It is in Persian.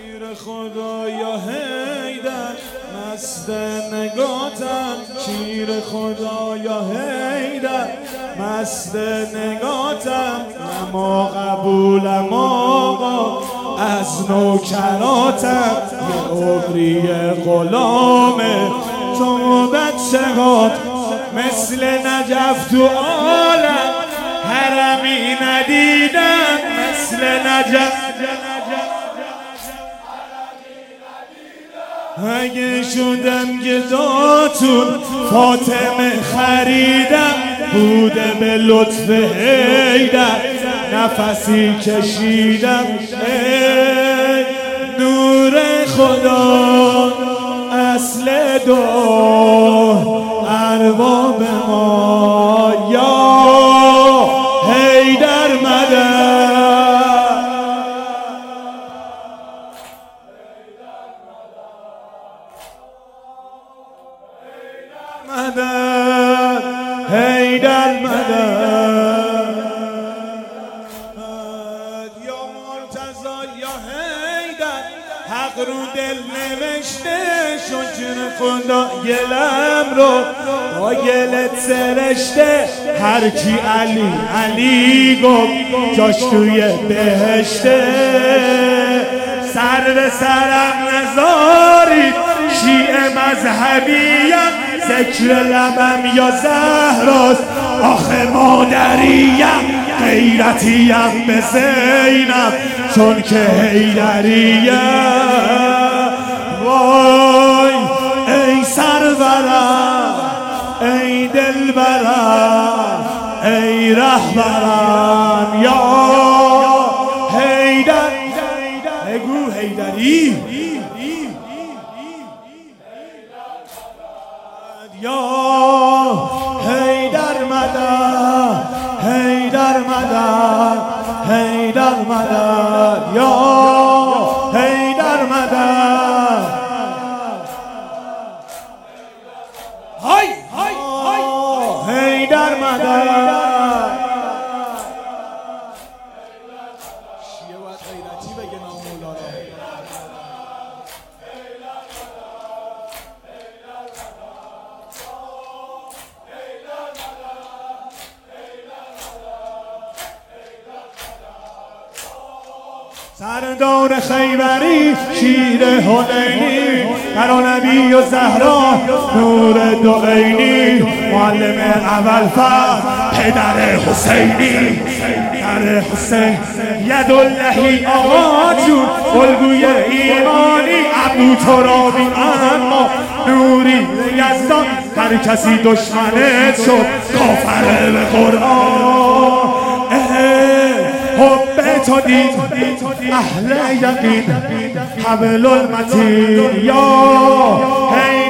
شیر خدایا حیدر مست نگاتم، شیر خدایا حیدر مست نگاتم. اما قبولم آقا از نوکراتم، یه عمری غلام تو بچه‌هات. مثل نجف تو عالم حرمی ندیدم، مثل نجف اگه شدم گداتون فاطمه خریدم. بوده به لطف حیدر نفسی کشیدم. ای نور خدا اصل دو ارباب ما، یا حیدر مدد. مدد حیدر مدد. یا مرتضی یا حیدر حق رو دل نوشته، شکر خدا گلم رو با گلت سرشته. هر کی علی علی گفت جاش توی بهشته. سر به سرم نذارید شیعه مذهبیم، ذکر لبم یا زهراست آخه مادریم. غیرتیم به زینب چون که حیدریم. وای ای سرورم ای دلبرم ای رهبرم، یا حیدر. بگو حیدری. یا حیدر مدد حیدر مدد حیدر مدد، یا حیدر مدد. های های های حیدر مدد. شیعه باید غیرتی بگه نام مولانا. سردار خیبری شیر حنینی، قرانبی و زهرا نور دعینی، معلم اول فرد پدر حسینی. پدر حسین یداللهی آقا جون، الگوی ایمانی ابو ترابی، اما نوری یزدان. هر کسی دشمنت شد کافر به قرآن. حب تو دید اهل یقین حبل المتین، یا